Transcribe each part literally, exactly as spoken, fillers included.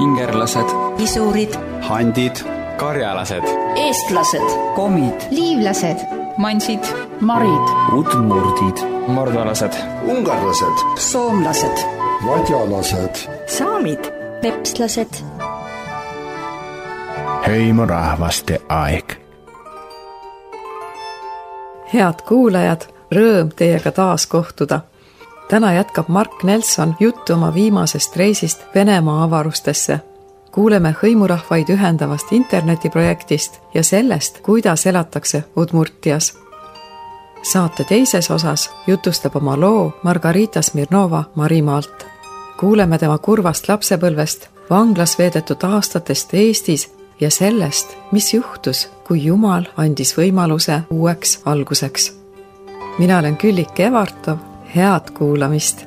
ingerlased, isurid, handid, karjalased, eestlased, komid, liivlased, mansid, marid, udmurdid, mordvalased, ungarlased, soomlased, vadjalased, saamid, pepslased. hõimurahvaste aeg. head kuulajad, rõõm teiega taas kohtuda. Täna jätkab Mark Nelson juttu oma viimasest reisist Venemaa avarustesse. Kuuleme hõimurahvaid ühendavast internetiprojektist ja sellest, kuidas elatakse Udmurtias. Saate teises osas jutustab oma loo Margarita Smirnova Marimaalt. Kuuleme tema kurvast lapsepõlvest, vanglas veedetud aastatest Eestis ja sellest, mis juhtus, kui Jumal andis võimaluse uueks alguseks. Mina olen Küllik Evartov, head kuulamist!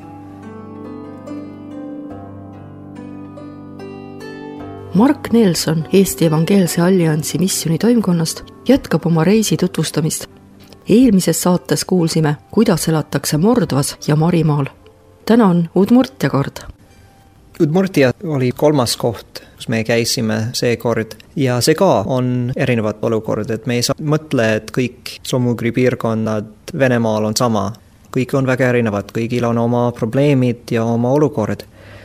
Mark Nelson Eesti Evangeelse Alliansi missioni toimkonnast jätkab oma reisi tutvustamist. Eelmises saates kuulsime, kuidas elatakse Mordvas ja Marimaal. Täna on Udmurtia kord. Udmurtia oli kolmas koht, kus me käisime seekord ja see ka on erinevad olukord, et me ei saa mõtle, et kõik Somugri piirkonnad Venemaal on sama. Kõik on väga erinevad, kõigil on oma probleemid ja oma olukord.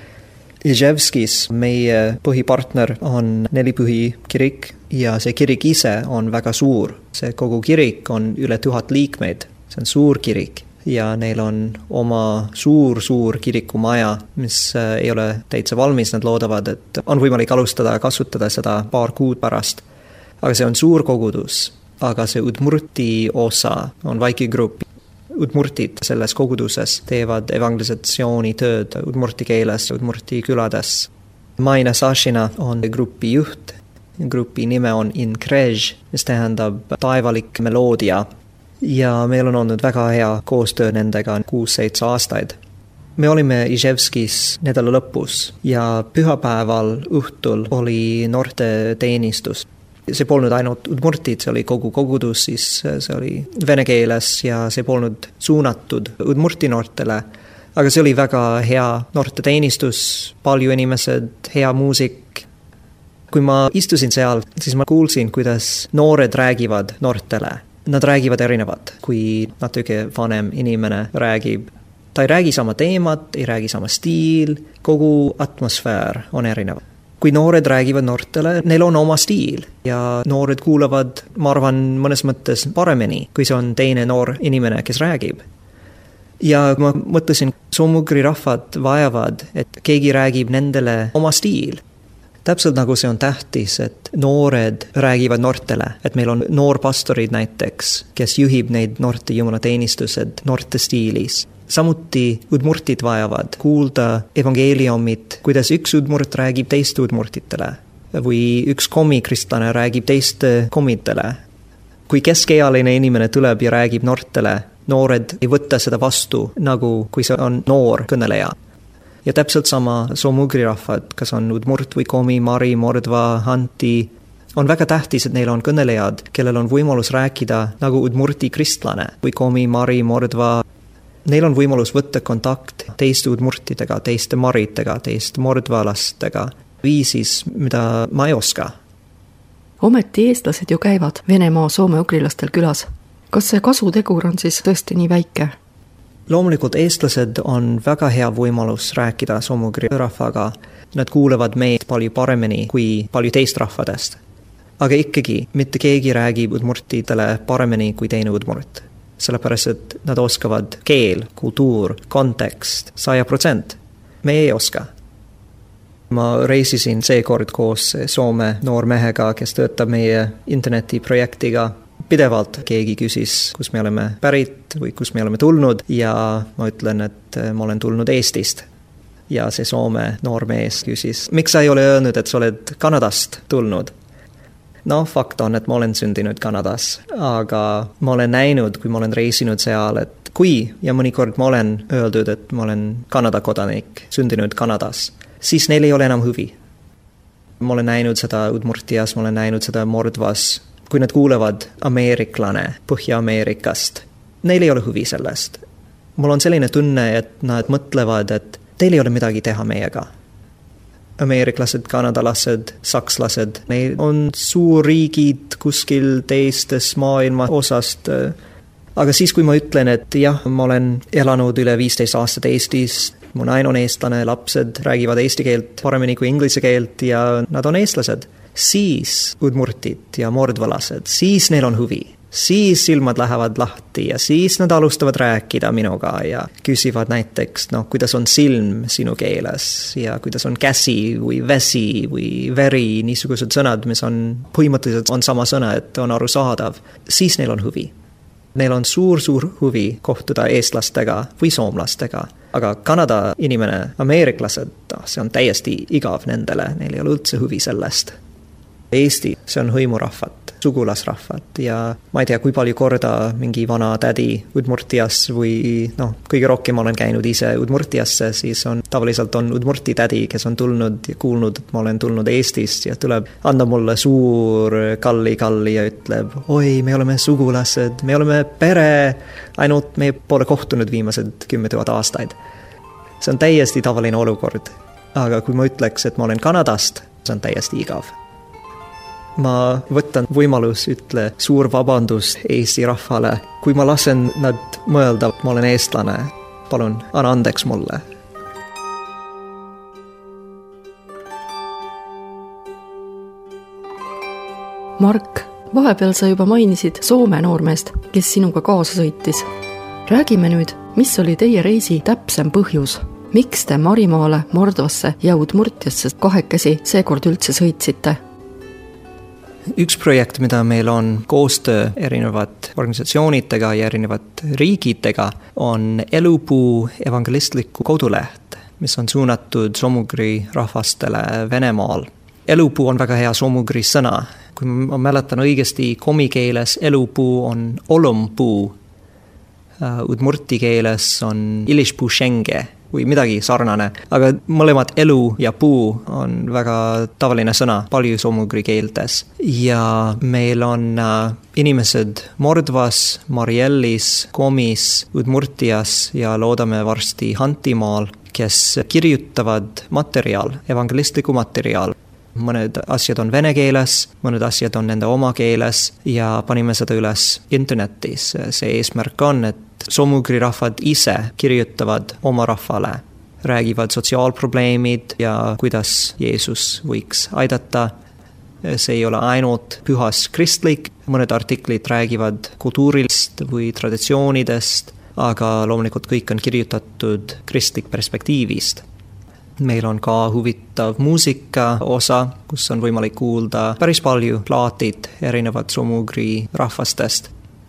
Iževskis meie põhipartner on Nelipühi kirik ja see kirik ise on väga suur. See kogu kirik on üle tuhat liikmeid, see on suur kirik. Ja neil on oma suur-suur kirikumaja, mis ei ole täitsa valmis, nad loodavad, et on võimalik alustada ja kasutada seda paar kuud pärast. Aga see on suur kogudus, aga see Udmurti osa on väike grupp. Udmurtid selles koguduses teevad evangelisatsiooni tööd Udmurti keeles, Udmurti külades. Maina Sašina on grupi juht, grupi nime on Inkrež, mis tähendab taevalik meloodia. Ja meil on olnud väga hea koostöö nendega kuus-seitse aastaid. Me olime Iževskis nädala lõpus ja pühapäeval õhtul oli noorte teenistus. See polnud ainult Udmurtid, see oli kogu kogudus, siis see oli vene keeles ja see polnud suunatud Udmurti noortele. Aga see oli väga hea noorte teenistus, palju inimesed, hea muusik. Kui ma istusin seal, siis ma kuulsin, kuidas noored räägivad noortele. Nad räägivad erinevad, kui natuke vanem inimene räägib. Ta ei räägi sama teemat, ei räägi sama stiil, kogu atmosfäär on erinev. Kui noored räägivad noortele, neil on oma stiil ja noored kuulavad, ma arvan, mõnes mõttes paremini, kui see on teine noor inimene, kes räägib. Ja ma mõtlesin, Somugri rahvad vajavad, et keegi räägib nendele oma stiil. Täpselt nagu see on tähtis, et noored räägivad noortele, et meil on noorpastorid näiteks, kes juhib neid noorte jumalateenistused noorte stiilis. Samuti udmurtid vajavad kuulda evangeeliumit, kuidas üks udmurt räägib teist udmurtitele või üks komikristlane räägib teiste komitele. Kui keskealine inimene tuleb ja räägib noortele, noored ei võtta seda vastu, nagu kui see on noor kõneleja. Ja täpselt sama Somugri rahvad, kas on udmurt või komi, mari, mordva, hanti, on väga tähtis, et neil on kõnelejad, kellel on võimalus rääkida nagu udmurti kristlane või komi, mari, mordva. Neil on võimalus võtta kontakt teiste udmurtidega, teiste maritega, teiste mordvalastega, viisis, mida ma ei oska. Ometi eestlased ju käivad Venemaa soome-ugrilastel külas. Kas see kasutegur on siis tõesti nii väike? Loomulikult eestlased on väga hea võimalus rääkida somugri rahvaga. Nad kuulevad meid palju paremini kui palju teist rahvadest. Aga ikkagi, mitte keegi räägib udmurtidele paremini kui teine udmurt. Sellepärast, et nad oskavad keel, kultuur, kontekst, saja protsent. Me ei oska. Ma reisisin seekord koos Soome noormehega, kes töötab meie internetiprojektiga. Pidevalt keegi küsis, kus me oleme pärit või kus me oleme tulnud ja ma ütlen, et ma olen tulnud Eestist. Ja see Soome noormees küsis, miks sa ei ole öelnud, et sa oled Kanadast tulnud? No, fakt on, et ma olen sündinud Kanadas, aga ma olen näinud, kui ma olen reisinud seal, et kui ja mõnikord ma olen öeldud, et ma olen Kanada kodanik, sündinud Kanadas, siis neil ei ole enam huvi. Ma olen näinud seda Udmurtias, ma olen näinud seda Mordvas, kui nad kuulevad ameeriklane Põhja-Ameerikast. Neil ei ole huvi sellest. Mul on selline tunne, et nad mõtlevad, et teil ei ole midagi teha meiega. ameeriklased, kanadalased, sakslased. Neil on suurriigid kuskil teistes maailma osast. Aga siis, kui ma ütlen, et jah, ma olen elanud üle viisteist aastat Eestis, mu naine on eestlane, lapsed räägivad eesti keelt paremini kui inglise keelt ja nad on eestlased, siis udmurtid ja mordvalased, siis neil on huvi. Siis silmad lähevad lahti ja siis nad alustavad rääkida minuga ja küsivad näiteks, noh, kuidas on silm sinu keeles ja kuidas on käsi või vesi või veri, niisugused sõnad, mis on põhimõtteliselt on sama sõna, et on arusaadav. Siis neil on huvi. Neil on suur-suur huvi kohtuda eestlastega või soomlastega. Aga Kanada inimene, ameeriklased, see on täiesti igav nendele, neil ei ole üldse huvi sellest. Eesti, see on hõimurahvat, sugulasrahvat ja ma ei tea, kui palju korda mingi vana tädi Udmurtias või noh, kõige rohkem olen käinud ise Udmurtiasse, siis on tavaliselt on Udmurti tädi, kes on tulnud ja kuulnud, et ma olen tulnud Eestist ja tuleb anda mulle suur kalli-kalli ja ütleb, oi, me oleme sugulased, me oleme pere, ainult me pole kohtunud viimased kümme tuhat aastaid. See on täiesti tavaline olukord, aga kui ma ütleks, et ma olen Kanadast, see on täiesti igav. Ma võtan võimalus ütle suur vabandus Eesti rahvale. Kui ma lasen nad mõelda, et ma olen eestlane, palun, anna andeks mulle. Mark, vahepeal sa juba mainisid Soome noormeest, kes sinuga kaasa sõitis. Räägime nüüd, mis oli teie reisi täpsem põhjus? Miks te Marimaale, Mordvasse ja Udmurtiasse kahekesi seekord üldse sõitsite? Üks projekt, mida meil on koostöö erinevat organisatsioonidega ja erinevat riigidega, on Elupuu evangelistliku koduleht, mis on suunatud somugri rahvastele Venemaal. Elupuu on väga hea somugri sõna. Kui ma mäletan õigesti, komi keeles elupuu on olompuu. Udmurti keeles on ilishpuu shenge või midagi sarnane, aga mõlemad elu ja puu on väga tavaline sõna palju somugri keeltes. Ja meil on äh, inimesed Mordvas, Mariellis, Komis, Udmurtias ja loodame varsti Hantimaal, kes kirjutavad materjal, evangelistliku materjal. Mõned asjad on vene keeles, mõned asjad on nende oma keeles ja panime seda üles internetis. See eesmärk on, et somugri rahvad ise kirjutavad oma rahvale, räägivad sotsiaalprobleemid ja kuidas Jeesus võiks aidata. See ei ole ainult pühas kristlik, mõned artiklid räägivad kultuurilist või traditsioonidest, aga loomulikult kõik on kirjutatud kristlik perspektiivist. Meil on ka huvitav muusika osa, kus on võimalik kuulda päris palju plaatid erinevad somugri rahvastest.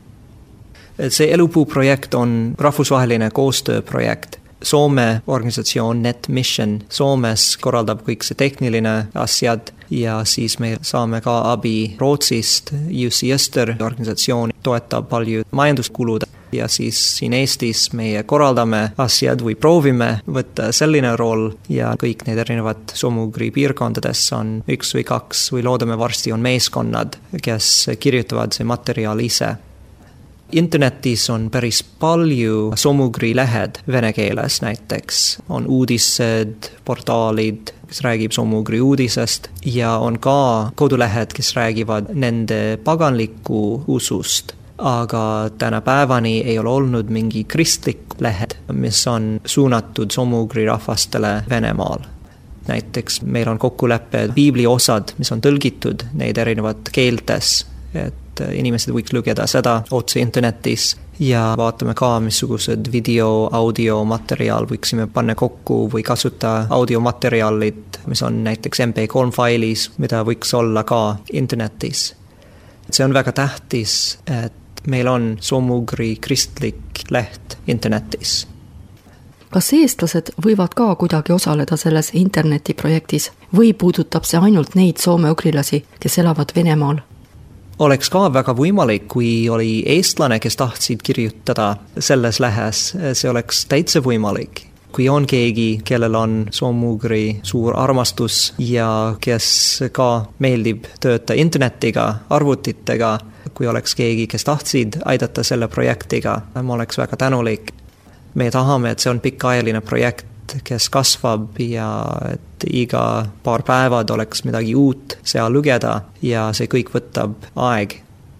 See Elupuu projekt on rahvusvaheline koostööprojekt. Soome organisatsioon Net Mission Soomes korraldab kõik see tehniline asjad ja siis me saame ka abi Rootsist. U C Öster organisatsioon toetab palju majanduskulud ja siis siin Eestis meie korraldame asjad või proovime võtta selline roll ja kõik need erinevad somugri piirkondades on üks või kaks või loodame varsti on meeskonnad, kes kirjutavad see materjal ise. Internetis on päris palju somugri lähed vene keeles näiteks. On uudised, portaalid, kes räägib somugri uudisest ja on ka kodulähed, kes räägivad nende paganliku usust. Aga tänapäevani ei ole olnud mingi kristlik lähed, mis on suunatud somugri rahvastele Venemaal. Näiteks meil on kokkulepped piibli osad, mis on tõlgitud neid erinevat keeltes, et inimesed võiks lugeda seda otse internetis ja vaatame ka, missugused video, audio materjal võiksime panna kokku või kasuta audiomaterjalid, mis on näiteks M P kolm failis, mida võiks olla ka internetis. See on väga tähtis, et meil on somugri kristlik leht internetis. Kas eestlased võivad ka kuidagi osaleda selles internetiprojektis või puudutab see ainult neid soome-ugrilasi, kes elavad Venemaal? Oleks ka väga võimalik, kui oli eestlane, kes tahtsid kirjutada selles lähes, see oleks täitsa võimalik. Kui on keegi, kellel on somugri suur armastus ja kes ka meeldib tööta internetiga, arvutitega, kui oleks keegi, kes tahtsid aidata selle projektiga, ma oleks väga tänulik. Me tahame, et see on pikaajaline projekt, kes kasvab ja et iga paar päevad oleks midagi uut seal lugeda ja see kõik võtab aeg.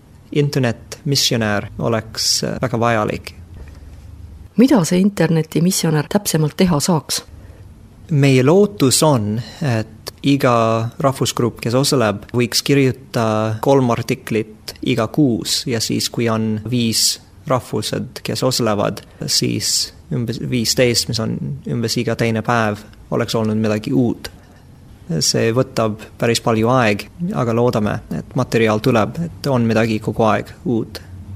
Internetmissionär oleks väga vajalik. Mida see internetimissionär täpsemalt teha saaks? Meie lootus on, et iga rahvusgrupp, kes osaleb, võiks kirjutada kolm artiklit iga kuus ja siis, kui on viis rahvused, kes osalevad, siis umbes viisteist, mis on umbes iga teine päev, oleks olnud midagi uut. See võtab päris palju aeg, aga loodame, et materjal tuleb, et on midagi kogu aeg uut.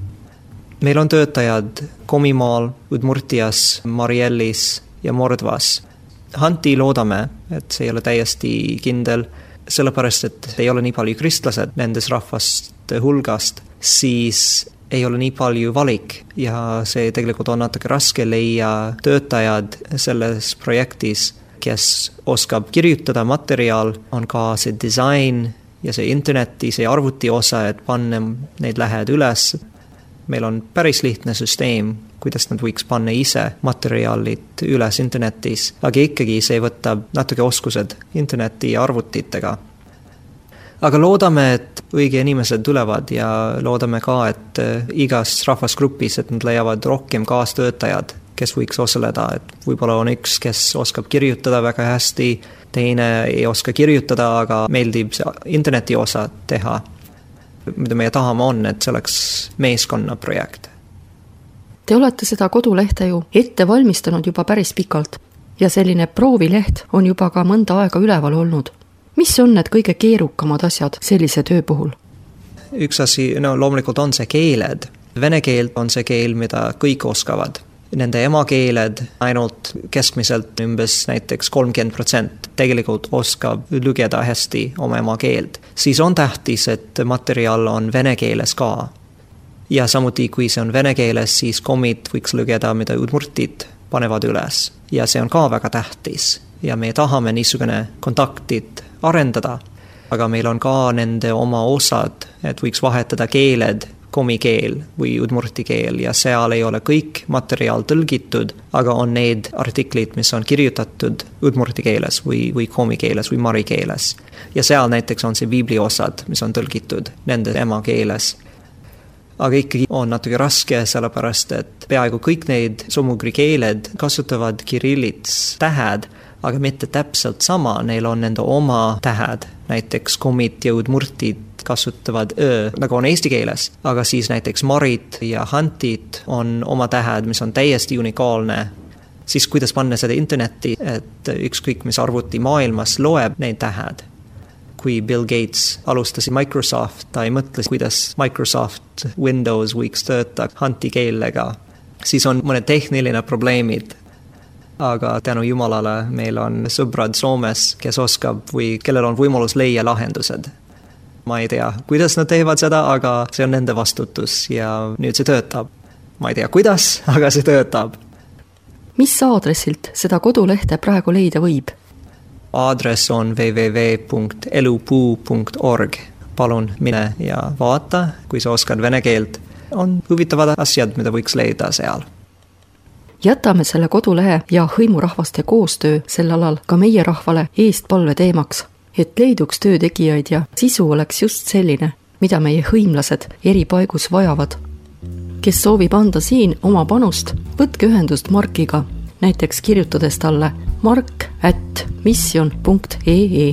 Meil on töötajad Komimaal, Udmurtias, Mariellis ja Mordvas. Hanti loodame, et see ei ole täiesti kindel, sellepärast, et ei ole nii palju kristlased nendes rahvaste hulgast, siis ei ole nii palju valik ja see tegelikult on natuke raske leia töötajad selles projektis, kes oskab kirjutada materjal, on ka see disain ja see interneti, see arvuti osa, et panna neid lähed üles. Meil on päris lihtne süsteem, kuidas nad võiks panna ise materjalid üles internetis, aga ikkagi see võtab natuke oskused interneti ja arvutitega. Aga loodame, et õige inimesed tulevad ja loodame ka, et igas rahvasgrupis, et nad leiavad rohkem kaastöötajad, kes võiks osaleda, et võib-olla on üks, kes oskab kirjutada väga hästi, teine ei oska kirjutada, aga meeldib interneti osa teha. Mida meie tahame on, et see oleks meeskonna projekt. Te olete seda kodulehte ju ette valmistanud juba päris pikalt ja selline proovileht on juba ka mõnda aega üleval olnud. Mis on need kõige keerukamad asjad sellise töö puhul? Üks asi, no loomulikult on see keeled. Vene keel on see keel, mida kõik oskavad. Nende emakeeled ainult keskmiselt umbes näiteks kolmkümmend protsenti tegelikult oskab lugeda hästi oma emakeelt. Siis on tähtis, et materjal on vene keeles ka. Ja samuti, kui see on vene keeles, siis komid võiks lugeda, mida udmurtid panevad üles. Ja see on ka väga tähtis. Ja me tahame niisugune kontaktit arendada. Aga meil on ka nende oma osad, et võiks vahetada keeled, komikeel või udmurti keel ja seal ei ole kõik materjal tõlgitud, aga on need artiklid, mis on kirjutatud udmurti keeles või, või komikeeles või mari keeles. Ja seal näiteks on see biibli osad, mis on tõlgitud nende ema keeles. Aga ikkagi on natuke raske, sellepärast, et peaaegu kõik need somugri keeled kasutavad kirillits tähed, aga mitte täpselt sama, neil on nende oma tähed, näiteks komit ja udmurtid kasutavad öö, nagu on eesti keeles, aga siis näiteks marit ja hantit on oma tähed, mis on täiesti unikaalne. Siis kuidas panna seda internetti, et ükskõik mis arvuti maailmas loeb neid tähed. Kui Bill Gates alustas Microsoft, ta ei mõtle, kuidas Microsoft Windows võiks tööta hanti keelega. Siis on mõned tehniline probleemid. Aga tänu Jumalale meil on sõbrad Soomes, kes oskab või kellel on võimalus leia lahendused. Ma ei tea, kuidas nad teevad seda, aga see on nende vastutus ja nüüd see töötab. Ma ei tea, kuidas, aga see töötab. Mis aadressilt seda kodulehte praegu leida võib? Aadress on w w w punkt elupuu punkt org. Palun mine ja vaata, kui sa oskad vene keelt. On huvitavad asjad, mida võiks leida seal. Jätame selle kodulehe ja hõimurahvaste koostöö sel alal ka meie rahvale eestpalve teemaks, et leiduks töötegijaid ja sisu oleks just selline, mida meie hõimlased eri paigus vajavad. Kes soovib anda siin oma panust, võtke ühendust Markiga, näiteks kirjutades talle mark at mission punkt e e.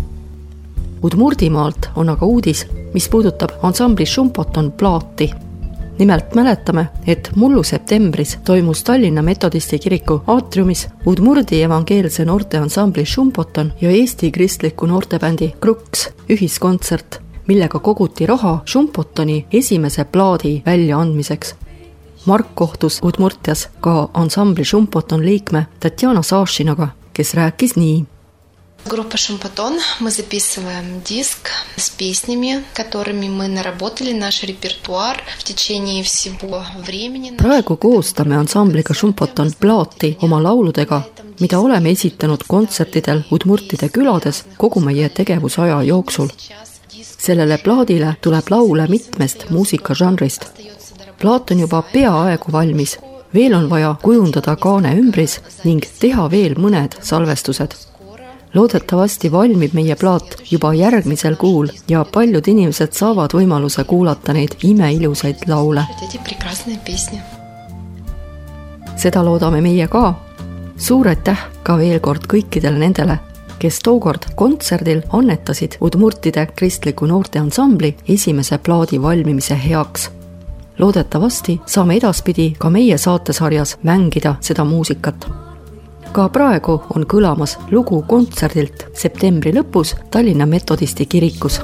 Udmurdimaalt on aga uudis, mis puudutab ansambli Šumpoton plaati. Nimelt mäletame, et mullu septembris toimus Tallinna metodisti kiriku aatriumis Udmurdi evangeelse noorteansambli Šumpoton ja Eesti kristliku noortebändi Kruks ühiskontsert, millega koguti raha Šumpotoni esimese plaadi väljaandmiseks. Mark kohtus Udmurtias ka ansambli Šumpoton liikme Tatjana Sašinaga, kes rääkis nii. Группа «Шумпотон». Мы записываем диск с песнями, которыми мы наработали наш репертуар в течение всего времени. Praegu koostame ansambliga Šumpoton plaati oma lauludega, mida oleme esitanud kontsertidel Udmurtide külades kogu meie tegevusaja jooksul. Sellele plaadile tuleb laule mitmest muusikažanrist. Plaat on juba peaaegu valmis veel on vaja kujundada kaane ümbris ning teha veel mõned salvestused. Loodetavasti valmib meie plaat juba järgmisel kuul ja paljud inimesed saavad võimaluse kuulata neid imeilusaid laule. Seda loodame meie ka. Suur aitäh ka veel kord kõikidele nendele, kes tookord kontserdil annetasid Udmurtide kristliku noorteansambli esimese plaadi valmimise heaks. Loodetavasti saame edaspidi ka meie saatesarjas mängida seda muusikat. Ka praegu on kõlamas lugu kontserdilt septembri lõpus Tallinna Metodisti kirikus.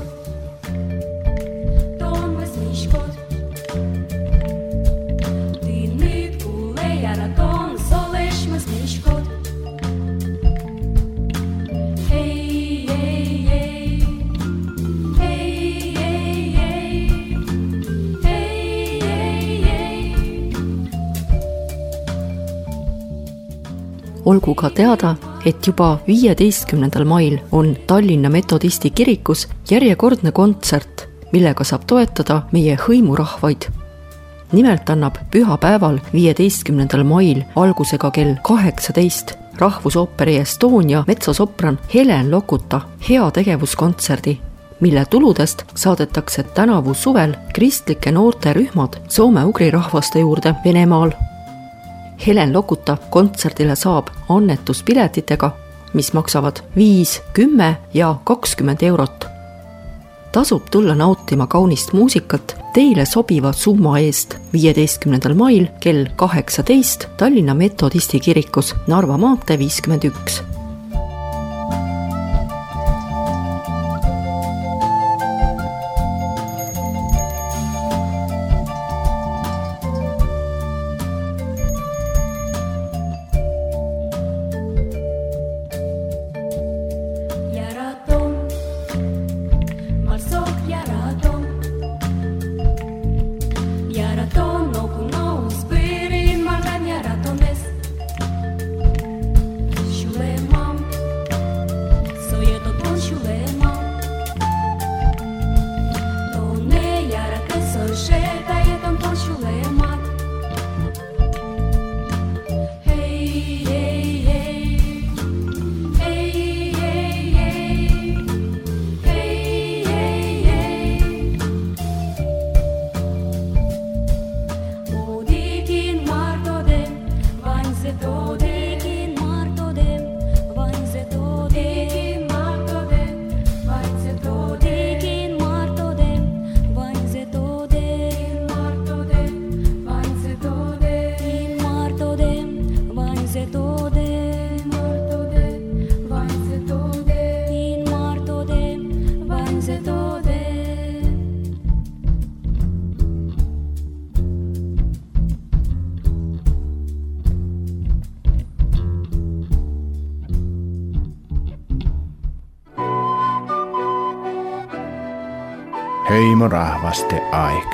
Olgu ka teada, et juba viieteistkümnendal mail on Tallinna Metodisti kirikus järjekordne kontsert, millega saab toetada meie hõimurahvaid. Nimelt annab pühapäeval viieteistkümnendal mail algusega kell kaheksateist Rahvusooperi Estonia metsosopran Helen Lokuta heategevuskontserdi, mille tuludest saadetakse tänavu suvel kristlike noorterühmad soome-ugri rahvaste juurde Venemaal. Helen Lokuta kontserdile saab annetuspiletitega, mis maksavad viis, kümme ja kakskümmend eurot. Tasub tulla nautima kaunist muusikat teile sobiva summa eest viieteistkümnendal mail kell kaheksateist Tallinna Metodisti kirikus Narva maantee viiskümmend üks. Hõimurahvaste aeg.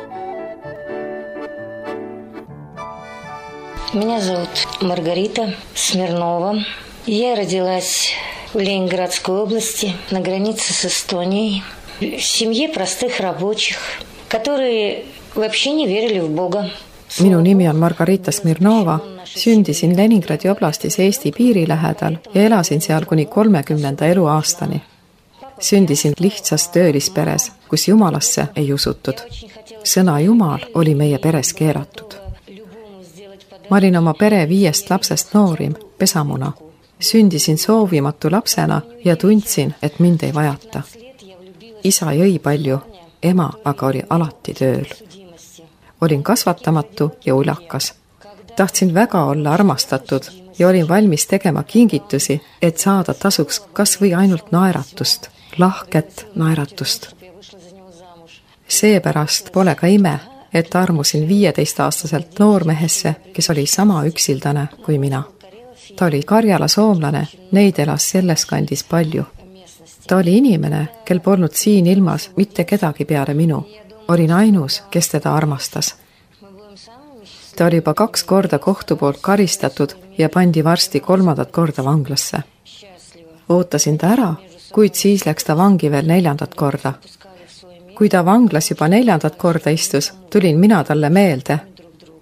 Меня зовут Маргарита Смирнова. Я родилась в Ленинградской области, на границе с Эстонией, в семье простых рабочих, которые вообще не верили в Бога. Minu nimi on Margarita Smirnova. Sündisin Leningradi oblastis Eesti piiri lähedal ja elasin seal kuni kolmekümnenda eluaastani. Sündisin lihtsas töölisperes, kus Jumalasse ei usutud. Sõna Jumal oli meie peres keelatud. Ma olin oma pere viiest lapsest noorim, pesamuna. Sündisin soovimatu lapsena ja tundsin, et mind ei vajata. Isa jõi palju, ema aga oli alati tööl. Olin kasvatamatu ja ulakas. Tahtsin väga olla armastatud ja olin valmis tegema kingitusi, et saada tasuks kas või ainult naeratust, lahket naeratust. Seepärast pole ka ime, et armusin viieteistaastaselt noormehesse, kes oli sama üksildane kui mina. Ta oli Karjala soomlane, neid elas selles kandis palju. Ta oli inimene, kel polnud siin ilmas mitte kedagi peale minu. Olin ainus, kes teda armastas. Ta oli juba kaks korda kohtu poolt karistatud ja pandi varsti kolmandat korda vanglasse. Ootasin ta ära, kuid siis läks ta vangi veel neljandat korda. Kui ta vanglas juba neljandat korda istus, tulin mina talle meelde.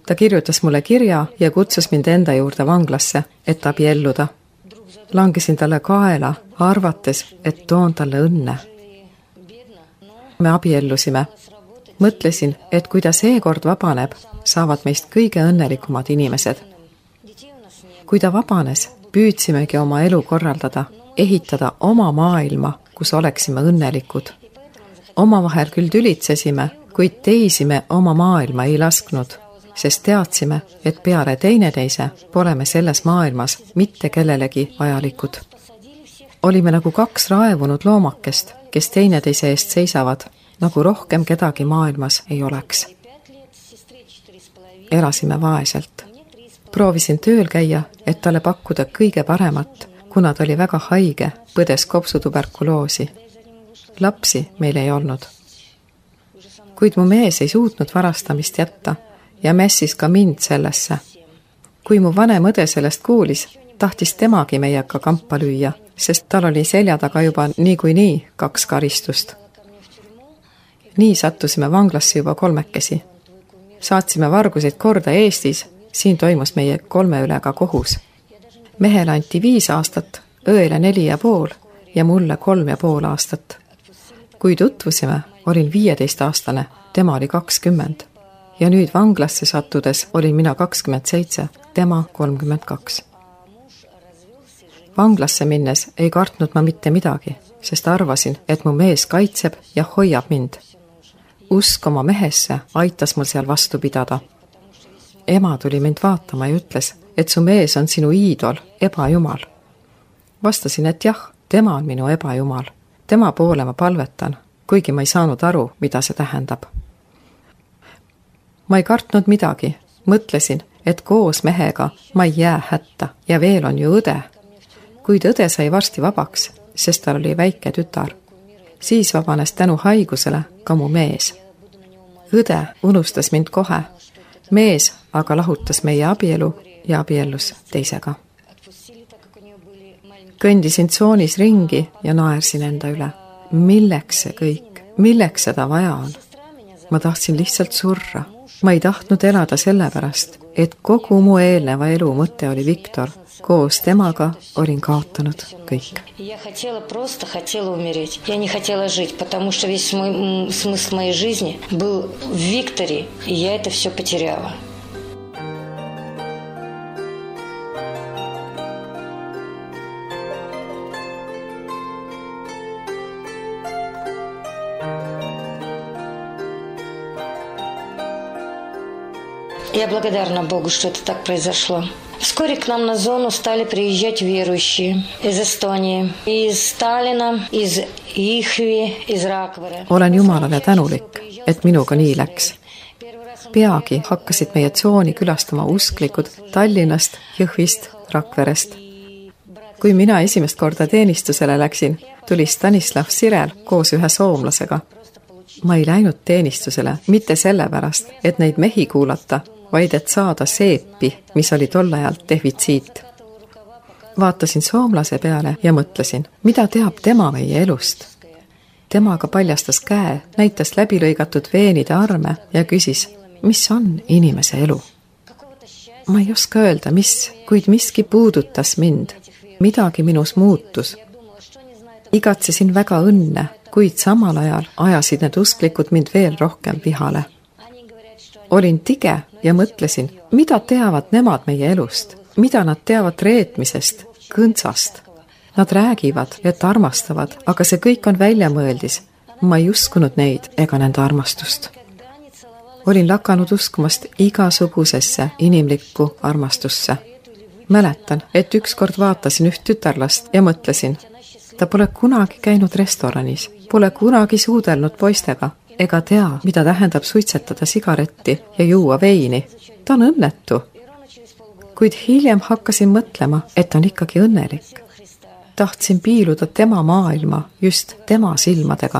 ta kirjutas mulle kirja ja kutsus mind enda juurde vanglasse, et abielluda. Langesin talle kaela, arvates, et toon talle õnne. Me abiellusime. Mõtlesin, et kui ta seekord vabaneb, saavad meist kõige õnnelikumad inimesed. Kui ta vabanes, püüdsimegi oma elu korraldada, ehitada oma maailma, kus oleksime õnnelikud. Omavahel küll tülitsesime, kuid teisi me oma maailma ei lasknud, sest teadsime, et peale teineteise pole me selles maailmas mitte kellelegi vajalikud. Olime nagu kaks raevunud loomakest, kes teineteise eest seisavad, nagu rohkem kedagi maailmas ei oleks. Elasime vaeselt. Proovisin tööl käia, et talle pakkuda kõige paremat, kuna ta oli väga haige, põdes kopsutuberkuloosi. Lapsi meil ei olnud. Kuid mu mees ei suutnud varastamist jätta ja messis ka mind sellesse. Kui mu vanem õde sellest kuulis, tahtis temagi meiega kampa lüüa, sest tal oli selja taga juba niikuinii kaks karistust. Nii sattusime vanglasse juba kolmekesi. Saatsime varguseid korda Eestis, siin toimus meie kolme üle ka kohus. Mehele anti viis aastat, õele neli ja pool ja mulle kolm ja pool aastat. Kui tutvusime, olin viieteist aastane, tema oli kakskümmend. Ja nüüd vanglasse sattudes olin mina kakskümmend seitse, tema kolmkümmend kaks. Vanglasse minnes ei kartnud ma mitte midagi, sest arvasin, et mu mees kaitseb ja hoiab mind. Usk oma mehesse aitas mul seal vastu pidada. Ema tuli mind vaatama ja ütles, et su mees on sinu iidol, ebajumal. Vastasin, et jah, tema on minu ebajumal. Tema poole ma palvetan, kuigi ma ei saanud aru, mida see tähendab. Ma ei kartnud midagi, mõtlesin, et koos mehega ma ei jää hätta ja veel on ju õde. Kuid õde sai varsti vabaks, sest tal oli väike tütar. Siis vabanes tänu haigusele ka mu mees. Õde unustas mind kohe. Mees aga lahutas meie abielu ja abiellus teisega. Kõndisin tsoonis ringi ja naersin enda üle. Milleks see kõik? Milleks seda vaja on? Ma tahtsin lihtsalt surra. Ma ei tahtnud elada sellepärast, et kogu mu eelneva elu mõte oli Viktor. Koos temaga olin kaotanud kõik. Я хотела просто хотела умереть. Я не хотела жить, потому что весь мой смысл моей жизни был в Викторе, и я это все потеряла. Я благодарна Богу, что это так произошло. Вскоре к нам на зону стали приезжать верующие из Эстонии, из Сталина, из Ihvi, из Rakvere. Olen Jumalale tänulik, et minuga nii läks. Peagi hakkasid meie tsooni külastama usklikud Tallinnast, Jõhvist, Rakverest. Kui mina esimest korda teenistusele läksin, tuli Stanislav Sirel koos ühe soomlasega. Ma ei läinud teenistusele mitte sellepärast, et neid mehi kuulata, vaid et saada seepi, mis oli tol ajal defitsiit. Vaatasin soomlase peale ja mõtlesin, mida teab tema meie elust. Temaga paljastas käe, näitas läbilõigatud veenide arme ja küsis, mis on inimese elu. Ma ei oska öelda, mis, kuid miski puudutas mind. Midagi minus muutus. Igatsesin väga õnne, kuid samal ajal ajasid need usklikud mind veel rohkem vihale. Olin tige ja mõtlesin, mida teavad nemad meie elust, mida nad teavad reetmisest, kõntsast. Nad räägivad, et armastavad, aga see kõik on väljamõeldis. Ma ei uskunud neid ega nende armastust. Olin lakanud uskumast igasugusesse inimlikku armastusse. Mäletan, et ükskord vaatasin üht tütarlast ja mõtlesin, ta pole kunagi käinud restoranis, pole kunagi suudelnud poistega, ega tea, mida tähendab suitsetada sigaretti ja juua veini. Ta on õnnetu. Kuid hiljem hakkasin mõtlema, et on ikkagi õnnelik. Tahtsin piiluda tema maailma just tema silmadega.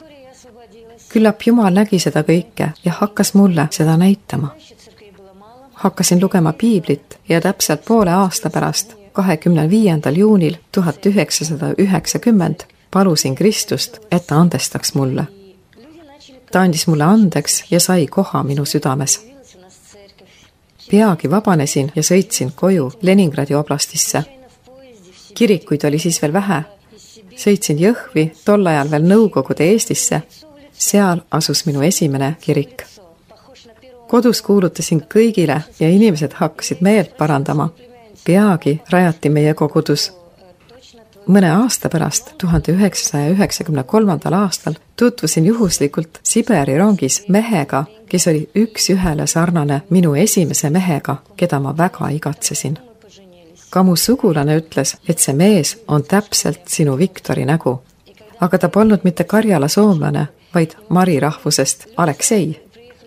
Küllap Jumal nägi seda kõike ja hakkas mulle seda näitama. Hakkasin lugema piiblit ja täpselt poole aasta pärast, kahekümne viiendal juunil tuhat üheksasada üheksakümmend, palusin Kristust, et ta andestaks mulle. Ta andis mulle andeks ja sai koha minu südames. peagi vabanesin ja sõitsin koju Leningradi oblastisse. Kirikuid oli siis veel vähe. Sõitsin Jõhvi, tol ajal veel Nõukogude Eestisse. Seal asus minu esimene kirik. Kodus kuulutasin kõigile ja inimesed hakkasid meelt parandama. Peagi rajati meie kogudus. Mõne aasta pärast, tuhande üheksasaja üheksakümne kolmandal aastal, tutvusin juhuslikult Siberi rongis mehega, kes oli üks ühele sarnane minu esimese mehega, keda ma väga igatsesin. Ka mu sugulane ütles, et see mees on täpselt sinu Viktori nägu. Aga ta polnud mitte Karjala soomlane, vaid Mari rahvusest Aleksei.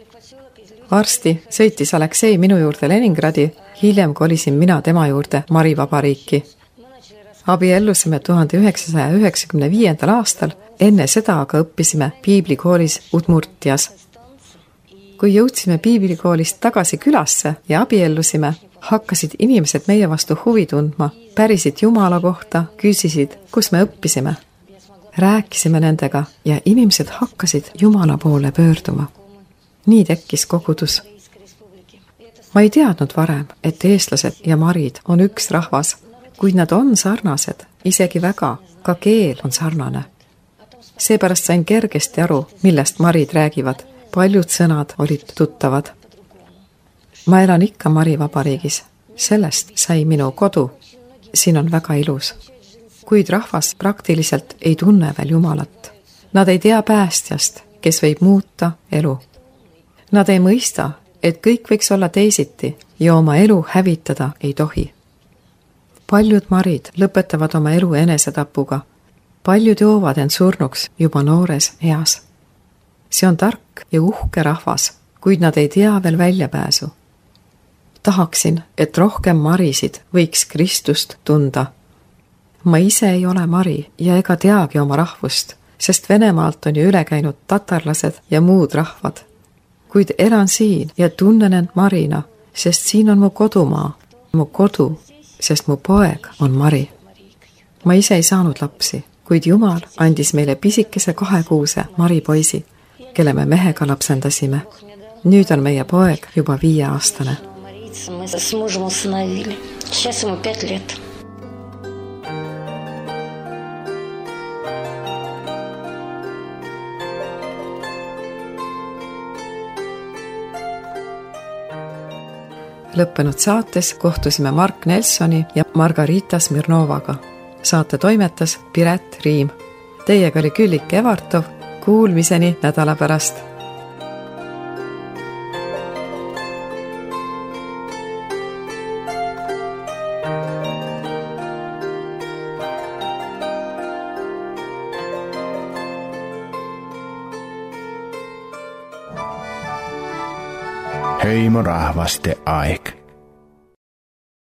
Varsti sõitis Aleksei minu juurde Leningradi, hiljem kolisin mina tema juurde Mari vabariiki. Abiellusime tuhande üheksasaja üheksakümne viiendal aastal, enne seda aga õppisime piiblikoolis Udmurtias. Kui jõudsime piiblikoolist tagasi külasse ja abiellusime, hakkasid inimesed meie vastu huvi tundma, pärisid Jumala kohta, küsisid, kus me õppisime. Rääkisime nendega ja inimesed hakkasid Jumala poole pöörduma. Nii tekkis kogudus. Ma ei teadnud varem, et eestlased ja marid on üks rahvas, kuid nad on sarnased, isegi väga, ka keel on sarnane. Seepärast sain kergesti aru, millest marid räägivad. Paljud sõnad olid tuttavad. Ma elan ikka Mari vabariigis. Sellest sai minu kodu. Siin on väga ilus. Kuid rahvas praktiliselt ei tunne veel Jumalat. Nad ei tea päästjast, kes võib muuta elu. Nad ei mõista, et kõik võiks olla teisiti ja oma elu hävitada ei tohi. Paljud marid lõpetavad oma elu enesetapuga. Paljud joovad end surnuks juba noores eas. See on tark ja uhke rahvas, kuid nad ei tea veel väljapääsu. Tahaksin, et rohkem marisid võiks Kristust tunda. Ma ise ei ole mari ja ega teagi oma rahvust, sest Venemaalt on ju üle käinud tatarlased ja muud rahvad. Kuid elan siin ja tunnen end marina, sest siin on mu kodumaa, mu kodu, sest mu poeg on Mari. Ma ise ei saanud lapsi, kuid Jumal andis meile pisikese kahekuuse Mari poisi, kelle me mehega lapsendasime. Nüüd on meie poeg juba viieaastane. Lõppenud saates kohtusime Mark Nelsoni ja Margarita Smirnovaga. Saate toimetas Piret Riim. Teiega oli Küllik Evartov. Kuulmiseni nädala pärast. Heimo rahvaste aik.